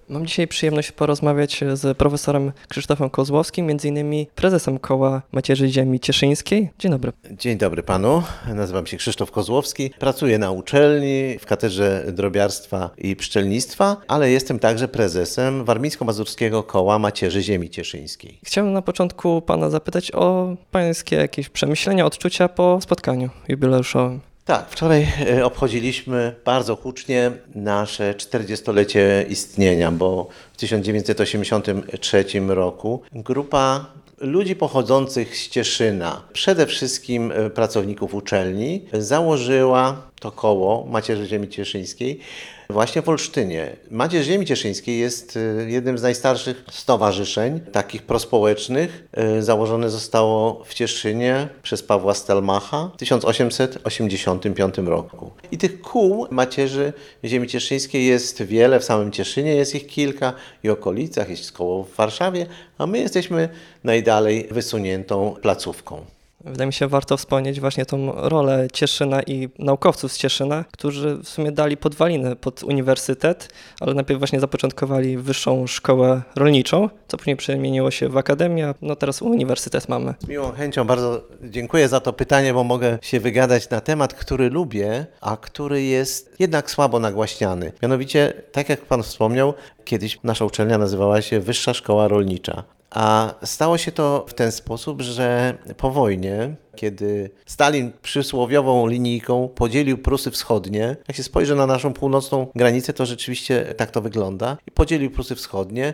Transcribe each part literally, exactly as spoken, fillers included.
Mam dzisiaj przyjemność porozmawiać z profesorem Krzysztofem Kozłowskim, między innymi prezesem Koła Macierzy Ziemi Cieszyńskiej. Dzień dobry. Dzień dobry panu, nazywam się Krzysztof Kozłowski, pracuję na uczelni w katedrze drobiarstwa i pszczelnictwa, ale jestem także prezesem Warmińsko-Mazurskiego Koła Macierzy Ziemi Cieszyńskiej. Chciałem na początku pana zapytać o pańskie jakieś przemyślenia, odczucia po spotkaniu jubileuszowym. Tak, wczoraj obchodziliśmy bardzo hucznie nasze czterdziestolecie istnienia, bo w tysiąc dziewięćset osiemdziesiątym trzecim roku grupa ludzi pochodzących z Cieszyna, przede wszystkim pracowników uczelni, założyła to koło Macierzy Ziemi Cieszyńskiej właśnie w Olsztynie. Macierz Ziemi Cieszyńskiej jest jednym z najstarszych stowarzyszeń, takich prospołecznych. Założone zostało w Cieszynie przez Pawła Stelmacha w tysiąc osiemset osiemdziesiątym piątym roku. I tych kół Macierzy Ziemi Cieszyńskiej jest wiele, w samym Cieszynie jest ich kilka i okolicach, jest koło w Warszawie, a my jesteśmy najdalej wysuniętą placówką. Wydaje mi się, warto wspomnieć właśnie tą rolę Cieszyna i naukowców z Cieszyna, którzy w sumie dali podwaliny pod uniwersytet, ale najpierw właśnie zapoczątkowali wyższą szkołę rolniczą, co później przemieniło się w akademię, no teraz uniwersytet mamy. Z miłą chęcią bardzo dziękuję za to pytanie, bo mogę się wygadać na temat, który lubię, a który jest jednak słabo nagłaśniany. Mianowicie, tak jak pan wspomniał, kiedyś nasza uczelnia nazywała się Wyższa Szkoła Rolnicza. A stało się to w ten sposób, że po wojnie, kiedy Stalin przysłowiową linijką podzielił Prusy Wschodnie, jak się spojrzy na naszą północną granicę, to rzeczywiście tak to wygląda, i podzielił Prusy Wschodnie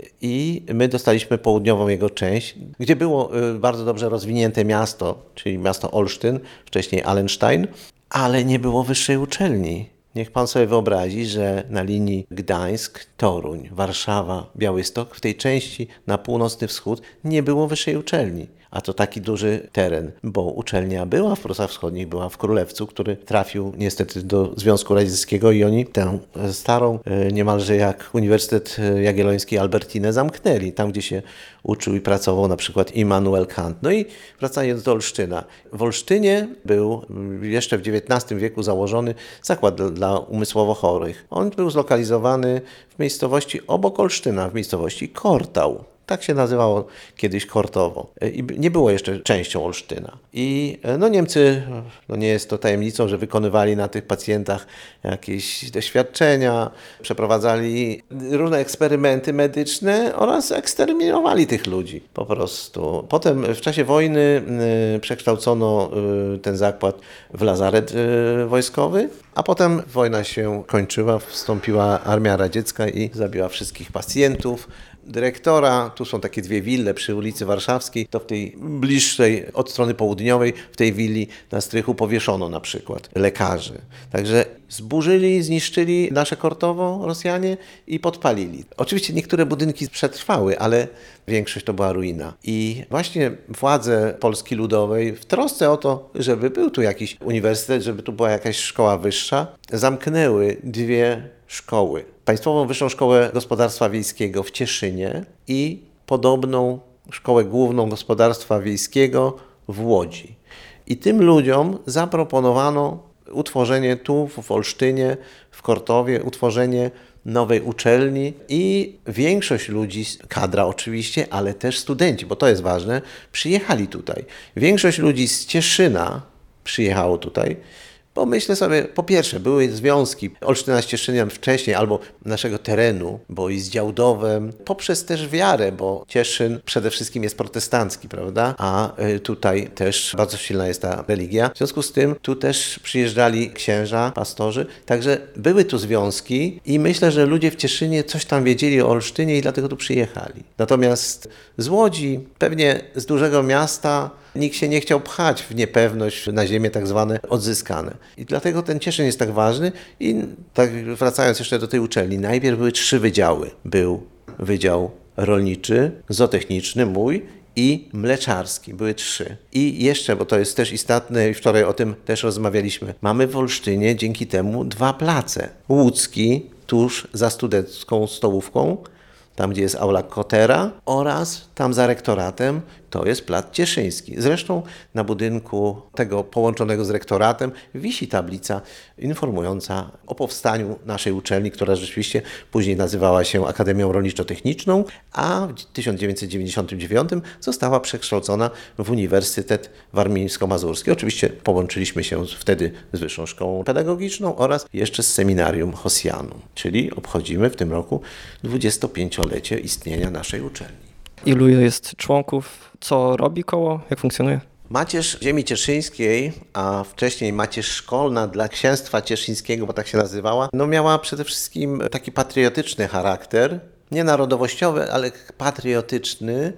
i my dostaliśmy południową jego część, gdzie było bardzo dobrze rozwinięte miasto, czyli miasto Olsztyn, wcześniej Allenstein, ale nie było wyższej uczelni. Niech pan sobie wyobrazi, że na linii Gdańsk, Toruń, Warszawa, Białystok, w tej części na północny wschód nie było wyższej uczelni. A to taki duży teren, bo uczelnia była w Prusach Wschodnich, była w Królewcu, który trafił niestety do Związku Radzieckiego i oni tę starą, niemalże jak Uniwersytet Jagielloński Albertinę zamknęli, tam gdzie się uczył i pracował na przykład Immanuel Kant. No i wracając do Olsztyna. W Olsztynie był jeszcze w dziewiętnastym wieku założony zakład dla, dla umysłowo chorych. On był zlokalizowany w miejscowości obok Olsztyna, w miejscowości Kortał. Tak się nazywało kiedyś Kortowo. I nie było jeszcze częścią Olsztyna. I no Niemcy, no nie jest to tajemnicą, że wykonywali na tych pacjentach jakieś doświadczenia, przeprowadzali różne eksperymenty medyczne oraz eksterminowali tych ludzi po prostu. Potem w czasie wojny przekształcono ten zakład w lazaret wojskowy, a potem wojna się kończyła, wstąpiła Armia Radziecka i zabiła wszystkich pacjentów. Dyrektora, tu są takie dwie wille przy ulicy Warszawskiej, to w tej bliższej, od strony południowej, w tej willi na strychu powieszono na przykład lekarzy. Także zburzyli, zniszczyli nasze Kortowo Rosjanie i podpalili. Oczywiście niektóre budynki przetrwały, ale większość to była ruina. I właśnie władze Polski Ludowej w trosce o to, żeby był tu jakiś uniwersytet, żeby tu była jakaś szkoła wyższa, zamknęły dwie szkoły. Państwową Wyższą Szkołę Gospodarstwa Wiejskiego w Cieszynie i podobną Szkołę Główną Gospodarstwa Wiejskiego w Łodzi. I tym ludziom zaproponowano utworzenie tu w Olsztynie, w Kortowie, utworzenie nowej uczelni i większość ludzi, kadra oczywiście, ale też studenci, bo to jest ważne, przyjechali tutaj. Większość ludzi z Cieszyna przyjechało tutaj, bo myślę sobie, po pierwsze, były związki Olsztyna z Cieszynem wcześniej, albo naszego terenu, bo i z Działdowem, poprzez też wiarę, bo Cieszyn przede wszystkim jest protestancki, prawda? A tutaj też bardzo silna jest ta religia. W związku z tym tu też przyjeżdżali księża, pastorzy, także były tu związki i myślę, że ludzie w Cieszynie coś tam wiedzieli o Olsztynie i dlatego tu przyjechali. Natomiast z Łodzi, pewnie z dużego miasta, nikt się nie chciał pchać w niepewność, na ziemię tak zwane odzyskane. I dlatego ten Cieszyn jest tak ważny. I tak wracając jeszcze do tej uczelni, najpierw były trzy wydziały. Był wydział rolniczy, zootechniczny mój i mleczarski. Były trzy. I jeszcze, bo to jest też istotne i wczoraj o tym też rozmawialiśmy, mamy w Olsztynie dzięki temu dwa place. Łódzki, tuż za studencką stołówką, tam gdzie jest aula Kotera, oraz tam za rektoratem to jest plac Cieszyński. Zresztą na budynku tego połączonego z rektoratem wisi tablica informująca o powstaniu naszej uczelni, która rzeczywiście później nazywała się Akademią Rolniczo-Techniczną, a w tysiąc dziewięćset dziewięćdziesiątym dziewiątym została przekształcona w Uniwersytet Warmińsko-Mazurski. Oczywiście połączyliśmy się wtedy z Wyższą Szkołą Pedagogiczną oraz jeszcze z Seminarium Hosjanum, czyli obchodzimy w tym roku dwudziestopięciolecie istnienia naszej uczelni. Ilu jest członków? Co robi koło? Jak funkcjonuje? Macierz ziemi cieszyńskiej, a wcześniej Macierz Szkolna dla Księstwa Cieszyńskiego, bo tak się nazywała, no miała przede wszystkim taki patriotyczny charakter, nie narodowościowy, ale patriotyczny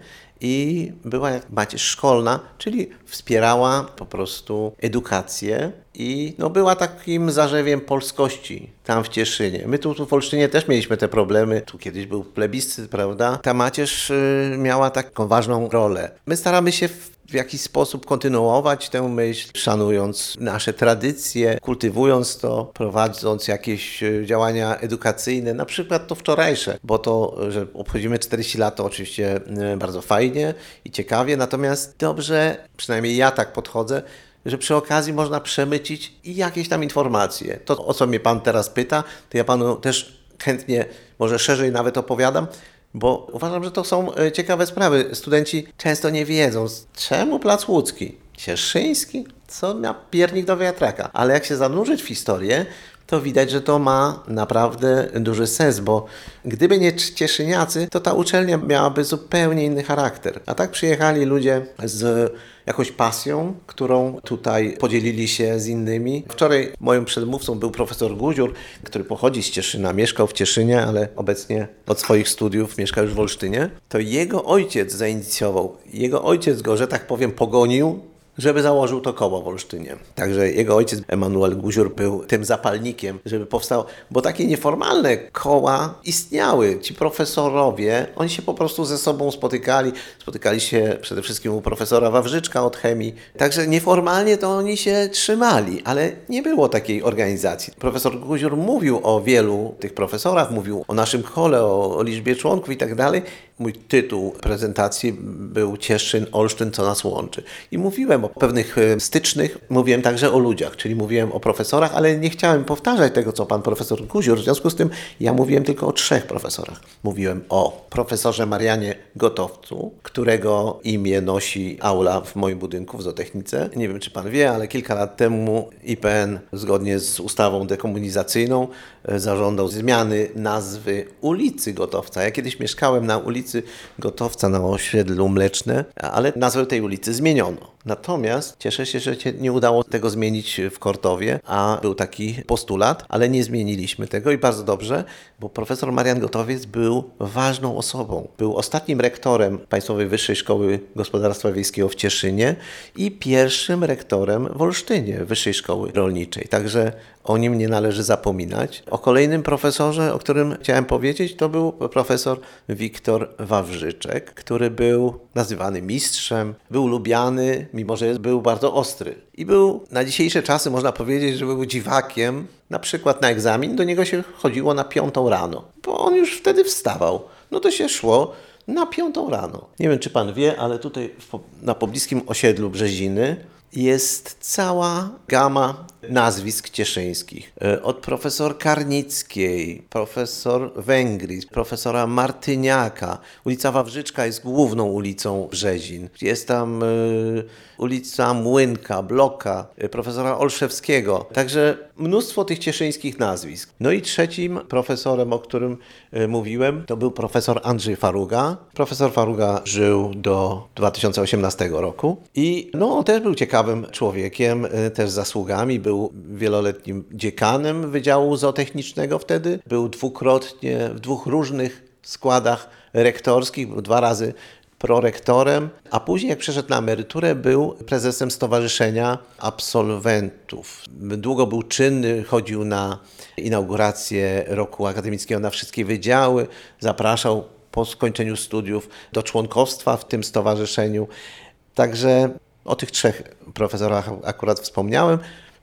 i była jak Macierz Szkolna, czyli wspierała po prostu edukację i no była takim zarzewiem polskości tam w Cieszynie. My tu, tu w Olsztynie też mieliśmy te problemy, tu kiedyś był plebiscyt, prawda? Ta macierz y, miała taką ważną rolę. My staramy się w w jakiś sposób kontynuować tę myśl, szanując nasze tradycje, kultywując to, prowadząc jakieś działania edukacyjne, na przykład to wczorajsze, bo to, że obchodzimy czterdzieści lat, to oczywiście bardzo fajnie i ciekawie, natomiast dobrze, przynajmniej ja tak podchodzę, że przy okazji można przemycić i jakieś tam informacje. To, o co mnie Pan teraz pyta, to ja Panu też chętnie, może szerzej nawet opowiadam, bo uważam, że to są ciekawe sprawy. Studenci często nie wiedzą, czemu Plac Łódzki, Cieszyński, co ma piernik do wiatraka. Ale jak się zanurzyć w historię, to widać, że to ma naprawdę duży sens, bo gdyby nie cieszyniacy, to ta uczelnia miałaby zupełnie inny charakter. A tak przyjechali ludzie z jakąś pasją, którą tutaj podzielili się z innymi. Wczoraj moim przedmówcą był profesor Guziur, który pochodzi z Cieszyna, mieszkał w Cieszynie, ale obecnie od swoich studiów mieszka już w Olsztynie. To jego ojciec zainicjował, jego ojciec go, że tak powiem, pogonił, żeby założył to koło w Olsztynie. Także jego ojciec Emanuel Guziur był tym zapalnikiem, żeby powstało, bo takie nieformalne koła istniały. Ci profesorowie, oni się po prostu ze sobą spotykali. Spotykali się przede wszystkim u profesora Wawrzyczka od chemii. Także nieformalnie to oni się trzymali, ale nie było takiej organizacji. Profesor Guziur mówił o wielu tych profesorach, mówił o naszym kole, o, o liczbie członków i tak dalej. Mój tytuł prezentacji był Cieszyn, Olsztyn, co nas łączy. I mówiłem o pewnych stycznych, mówiłem także o ludziach, czyli mówiłem o profesorach, ale nie chciałem powtarzać tego, co pan profesor Guziur. W związku z tym ja mówiłem tylko o trzech profesorach. Mówiłem o profesorze Marianie Gotowcu, którego imię nosi aula w moim budynku w zootechnice. Nie wiem, czy pan wie, ale kilka lat temu I P N zgodnie z ustawą dekomunizacyjną zażądał zmiany nazwy ulicy Gotowca. Ja kiedyś mieszkałem na ulicy Gotowca na osiedlu Mleczne, ale nazwę tej ulicy zmieniono. Natomiast cieszę się, że się nie udało tego zmienić w Kortowie, a był taki postulat, ale nie zmieniliśmy tego i bardzo dobrze, bo profesor Marian Gotowiec był ważną osobą. Był ostatnim rektorem Państwowej Wyższej Szkoły Gospodarstwa Wiejskiego w Cieszynie i pierwszym rektorem w Olsztynie Wyższej Szkoły Rolniczej. Także o nim nie należy zapominać. O kolejnym profesorze, o którym chciałem powiedzieć, to był profesor Wiktor Wawrzyczek, który był nazywany mistrzem, był lubiany, mimo że był bardzo ostry. I był na dzisiejsze czasy, można powiedzieć, że był dziwakiem. Na przykład na egzamin do niego się chodziło na piątą rano, bo on już wtedy wstawał. No to się szło na piątą rano. Nie wiem, czy pan wie, ale tutaj na pobliskim osiedlu Brzeziny jest cała gama nazwisk cieszyńskich. Od profesor Karnickiej, profesor Węgry, profesora Martyniaka. Ulica Wawrzyczka jest główną ulicą Brzezin. Jest tam y, ulica Młynka, Bloka, y, profesora Olszewskiego. Także mnóstwo tych cieszyńskich nazwisk. No i trzecim profesorem, o którym y, mówiłem, to był profesor Andrzej Faruga. Profesor Faruga żył do dwa tysiące osiemnastego roku i no, on też był ciekawym człowiekiem, y, też zasługami. Był wieloletnim dziekanem Wydziału Zootechnicznego wtedy. Był dwukrotnie w dwóch różnych składach rektorskich, był dwa razy prorektorem, a później jak przeszedł na emeryturę, był prezesem Stowarzyszenia Absolwentów. Długo był czynny, chodził na inaugurację roku akademickiego na wszystkie wydziały, zapraszał po skończeniu studiów do członkostwa w tym stowarzyszeniu. Także o tych trzech profesorach akurat wspomniałem.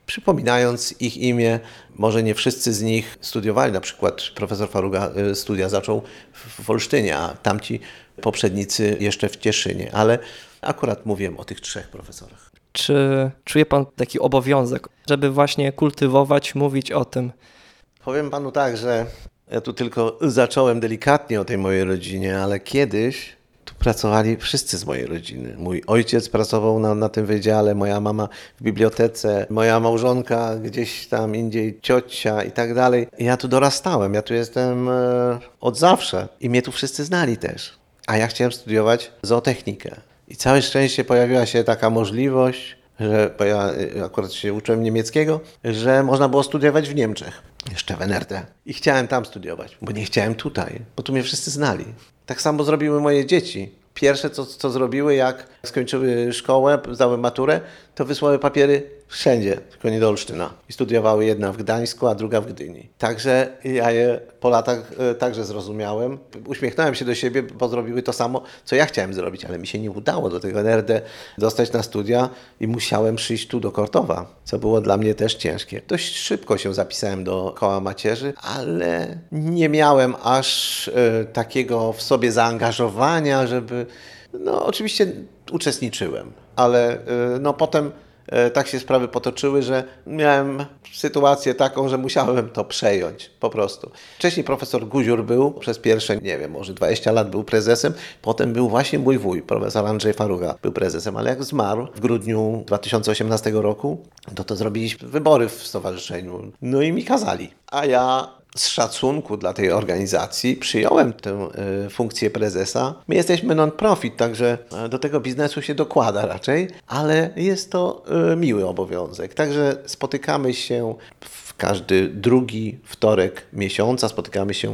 przypominając ich imię. Może nie wszyscy z nich studiowali, na przykład profesor Faruga studia zaczął w Olsztynie, a tamci poprzednicy jeszcze w Cieszynie, ale akurat mówiłem o tych trzech profesorach. Czy czuje pan taki obowiązek, żeby właśnie kultywować, mówić o tym? Powiem panu tak, że ja tu tylko zacząłem delikatnie o tej mojej rodzinie, ale kiedyś tu pracowali wszyscy z mojej rodziny. Mój ojciec pracował na, na tym wydziale, moja mama w bibliotece, moja małżonka gdzieś tam indziej, ciocia i tak dalej. Ja tu dorastałem, ja tu jestem e, od zawsze i mnie tu wszyscy znali też. A ja chciałem studiować zootechnikę. I całe szczęście pojawiła się taka możliwość, że, bo ja akurat się uczyłem niemieckiego, że można było studiować w Niemczech, jeszcze w N R D. I chciałem tam studiować, bo nie chciałem tutaj, bo tu mnie wszyscy znali. Tak samo zrobiły moje dzieci. Pierwsze, co, co zrobiły, jak skończyły szkołę, zdały maturę, to wysłały papiery wszędzie, tylko nie do Olsztyna. I studiowały jedna w Gdańsku, a druga w Gdyni. Także ja je po latach e, także zrozumiałem. Uśmiechnąłem się do siebie, bo zrobiły to samo, co ja chciałem zrobić, ale mi się nie udało do tego N R D dostać na studia i musiałem przyjść tu do Kortowa, co było dla mnie też ciężkie. Dość szybko się zapisałem do koła macierzy, ale nie miałem aż e, takiego w sobie zaangażowania, żeby... No oczywiście uczestniczyłem, ale e, no potem tak się sprawy potoczyły, że miałem sytuację taką, że musiałem to przejąć po prostu. Wcześniej profesor Guziur był przez pierwsze, nie wiem, może dwadzieścia lat był prezesem, potem był właśnie mój wuj, profesor Andrzej Faruga był prezesem, ale jak zmarł w grudniu dwa tysiące osiemnastego roku, to to zrobiliśmy wybory w stowarzyszeniu, no i mi kazali, a ja z szacunku dla tej organizacji przyjąłem tę y, funkcję prezesa. My jesteśmy non-profit, także do tego biznesu się dokłada raczej, ale jest to y, miły obowiązek. Także spotykamy się w każdy drugi wtorek miesiąca, spotykamy się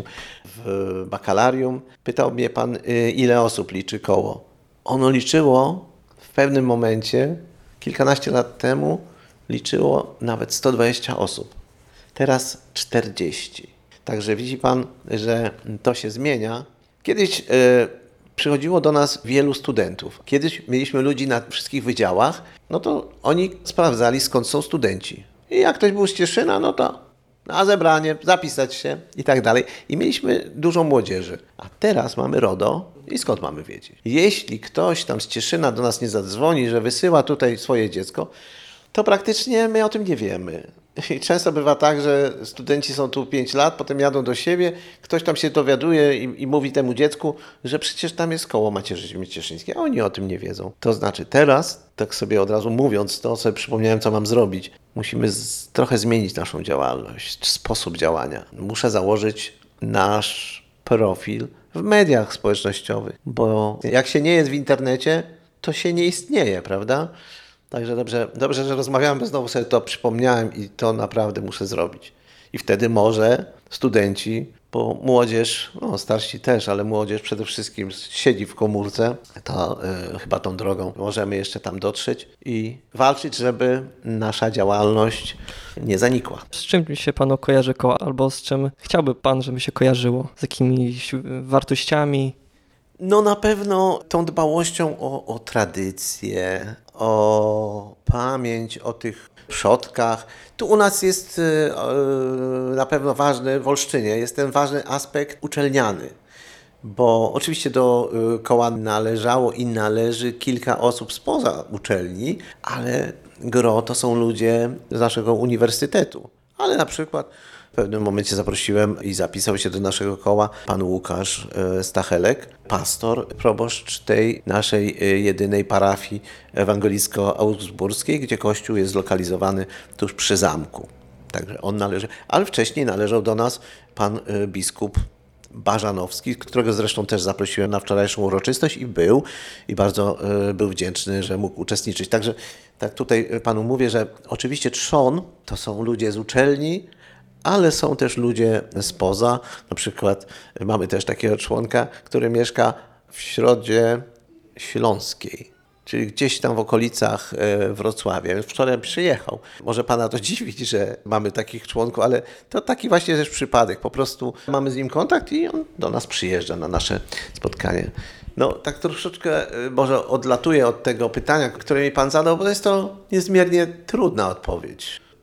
w bakalarium. Pytał mnie pan, y, ile osób liczy koło. Ono liczyło w pewnym momencie, kilkanaście lat temu, liczyło nawet sto dwadzieścia osób. Teraz czterdzieści. Także widzi pan, że to się zmienia. Kiedyś y, przychodziło do nas wielu studentów. Kiedyś mieliśmy ludzi na wszystkich wydziałach, no to oni sprawdzali, skąd są studenci. I jak ktoś był z Cieszyna, no to na zebranie, zapisać się i tak dalej. I mieliśmy dużo młodzieży. A teraz mamy RODO i skąd mamy wiedzieć? Jeśli ktoś tam z Cieszyna do nas nie zadzwoni, że wysyła tutaj swoje dziecko, to praktycznie my o tym nie wiemy. I często bywa tak, że studenci są tu pięć lat, potem jadą do siebie, ktoś tam się dowiaduje i, i mówi temu dziecku, że przecież tam jest koło macierzyste cieszyńskie, a oni o tym nie wiedzą. To znaczy teraz, tak sobie od razu mówiąc to, sobie przypomniałem, co mam zrobić. Musimy z, trochę zmienić naszą działalność, sposób działania. Muszę założyć nasz profil w mediach społecznościowych, bo jak się nie jest w internecie, to się nie istnieje, prawda? Także dobrze, dobrze, że rozmawiamy, bo znowu sobie to przypomniałem i to naprawdę muszę zrobić. I wtedy może studenci, bo młodzież, no starsi też, ale młodzież przede wszystkim siedzi w komórce, to y, chyba tą drogą możemy jeszcze tam dotrzeć i walczyć, żeby nasza działalność nie zanikła. Z czym się panu kojarzy koło, albo z czym chciałby pan, żeby się kojarzyło? Z jakimiś wartościami? No na pewno tą dbałością o, o tradycję, o pamięć, o tych przodkach. Tu u nas jest yy, na pewno ważny, w Olsztynie jest ten ważny aspekt uczelniany, bo oczywiście do yy, koła należało i należy kilka osób spoza uczelni, ale gro to są ludzie z naszego uniwersytetu, ale na przykład w pewnym momencie zaprosiłem i zapisał się do naszego koła pan Łukasz Stachelek, pastor, proboszcz tej naszej jedynej parafii ewangelicko-augsburskiej, gdzie kościół jest zlokalizowany tuż przy zamku. Także on należy, ale wcześniej należał do nas pan biskup Bażanowski, którego zresztą też zaprosiłem na wczorajszą uroczystość i był i bardzo był wdzięczny, że mógł uczestniczyć. Także tak tutaj panu mówię, że oczywiście trzon to są ludzie z uczelni, ale są też ludzie spoza. Na przykład mamy też takiego członka, który mieszka w Środzie Śląskiej, czyli gdzieś tam w okolicach Wrocławia. Wczoraj przyjechał. Może pana to dziwić, że mamy takich członków, ale to taki właśnie też przypadek. Po prostu mamy z nim kontakt i on do nas przyjeżdża na nasze spotkanie. No tak troszeczkę może odlatuję od tego pytania, które mi pan zadał, bo jest to niezmiernie trudna odpowiedź.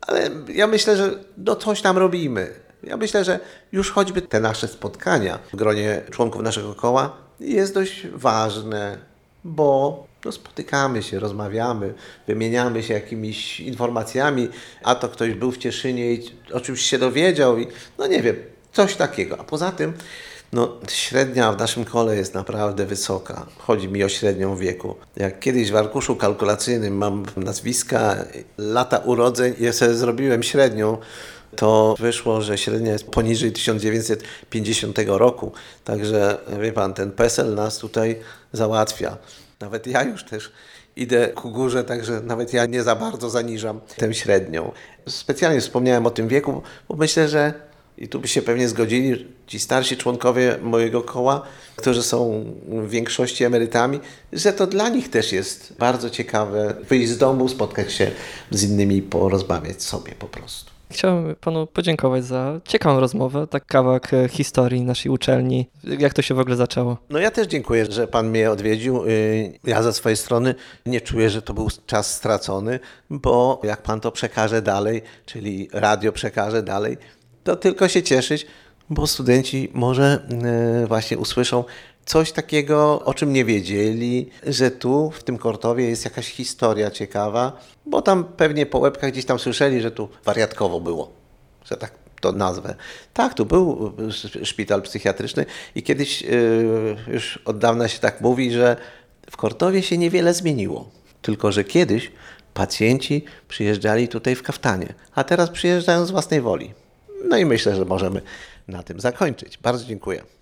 ale ja myślę, że no coś tam robimy. Ja myślę, że już choćby te nasze spotkania w gronie członków naszego koła jest dość ważne, bo no spotykamy się, rozmawiamy, wymieniamy się jakimiś informacjami, a to ktoś był w Cieszynie i o czymś się dowiedział i no nie wiem, coś takiego. A poza tym no, średnia w naszym kole jest naprawdę wysoka. Chodzi mi o średnią wieku. Jak kiedyś w arkuszu kalkulacyjnym mam nazwiska, lata urodzeń i ja sobie zrobiłem średnią, to wyszło, że średnia jest poniżej tysiąc dziewięćset pięćdziesiątego roku. Także wie pan, ten PESEL nas tutaj załatwia. Nawet ja już też idę ku górze, także nawet ja nie za bardzo zaniżam tę średnią. Specjalnie wspomniałem o tym wieku, bo myślę, że i tu by się pewnie zgodzili ci starsi członkowie mojego koła, którzy są w większości emerytami, że to dla nich też jest bardzo ciekawe wyjść z domu, spotkać się z innymi, porozmawiać sobie po prostu. Chciałem panu podziękować za ciekawą rozmowę, tak kawałek historii naszej uczelni. Jak to się w ogóle zaczęło? No ja też dziękuję, że pan mnie odwiedził. Ja ze swojej strony nie czuję, że to był czas stracony, bo jak pan to przekaże dalej, czyli radio przekaże dalej, to tylko się cieszyć, bo studenci może właśnie usłyszą coś takiego, o czym nie wiedzieli, że tu w tym Kortowie jest jakaś historia ciekawa, bo tam pewnie po łebkach gdzieś tam słyszeli, że tu wariatkowo było, że tak to nazwę. Tak, tu był szpital psychiatryczny i kiedyś już od dawna się tak mówi, że w Kortowie się niewiele zmieniło, tylko że kiedyś pacjenci przyjeżdżali tutaj w kaftanie, a teraz przyjeżdżają z własnej woli. No i myślę, że możemy na tym zakończyć. Bardzo dziękuję.